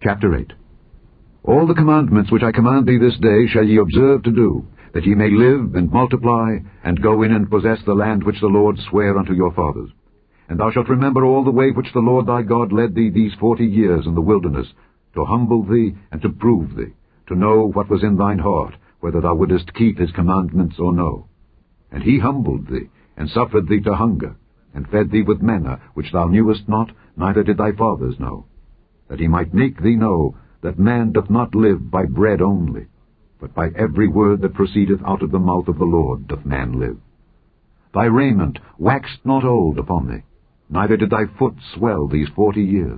Chapter 8. All the commandments which I command thee this day shall ye observe to do, that ye may live and multiply, and go in and possess the land which the Lord sware unto your fathers. And thou shalt remember all the way which the Lord thy God led thee these 40 years in the wilderness, to humble thee and to prove thee, to know what was in thine heart, whether thou wouldest keep his commandments or no. And he humbled thee, and suffered thee to hunger, and fed thee with manna, which thou knewest not, neither did thy fathers know, that he might make thee know that man doth not live by bread only, but by every word that proceedeth out of the mouth of the Lord doth man live. Thy raiment waxed not old upon thee, neither did thy foot swell these 40 years.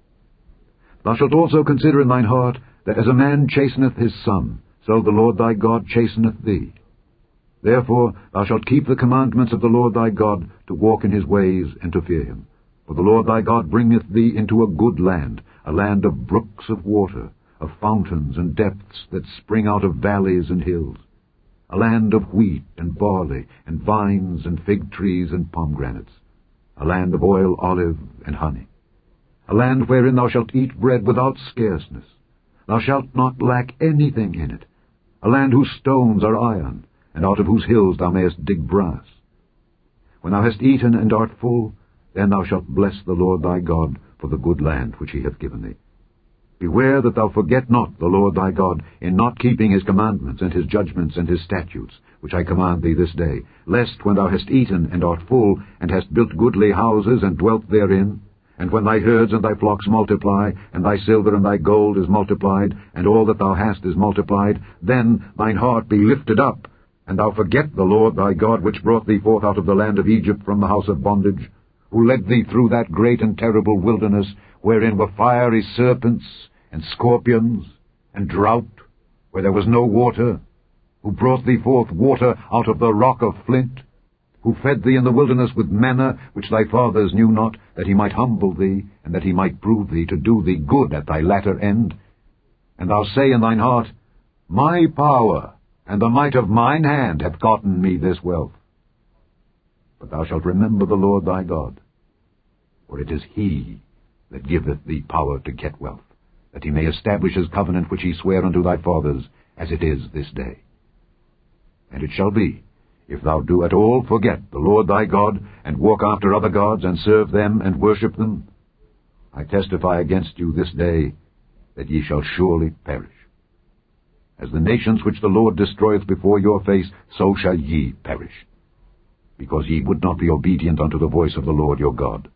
Thou shalt also consider in thine heart, that as a man chasteneth his son, so the Lord thy God chasteneth thee. Therefore thou shalt keep the commandments of the Lord thy God, to walk in his ways, and to fear him. For the Lord thy God bringeth thee into a good land, a land of brooks of water, of fountains and depths that spring out of valleys and hills, a land of wheat and barley, and vines and fig trees and pomegranates, a land of oil, olive, and honey, a land wherein thou shalt eat bread without scarceness. Thou shalt not lack anything in it, a land whose stones are iron, and out of whose hills thou mayest dig brass. When thou hast eaten and art full, then thou shalt bless the Lord thy God for the good land which he hath given thee. Beware that thou forget not the Lord thy God in not keeping his commandments and his judgments and his statutes, which I command thee this day, lest when thou hast eaten and art full, and hast built goodly houses and dwelt therein, and when thy herds and thy flocks multiply, and thy silver and thy gold is multiplied, and all that thou hast is multiplied, then thine heart be lifted up, and thou forget the Lord thy God, which brought thee forth out of the land of Egypt from the house of bondage, who led thee through that great and terrible wilderness, wherein were fiery serpents, and scorpions, and drought, where there was no water, who brought thee forth water out of the rock of flint, who fed thee in the wilderness with manna, which thy fathers knew not, that he might humble thee, and that he might prove thee to do thee good at thy latter end. And thou say in thine heart, My power and the might of mine hand hath gotten me this wealth. But thou shalt remember the Lord thy God, for it is he that giveth thee power to get wealth, that he may establish his covenant which he sware unto thy fathers, as it is this day. And it shall be, if thou do at all forget the Lord thy God, and walk after other gods, and serve them, and worship them, I testify against you this day, that ye shall surely perish. As the nations which the Lord destroyeth before your face, so shall ye perish, because ye would not be obedient unto the voice of the Lord your God.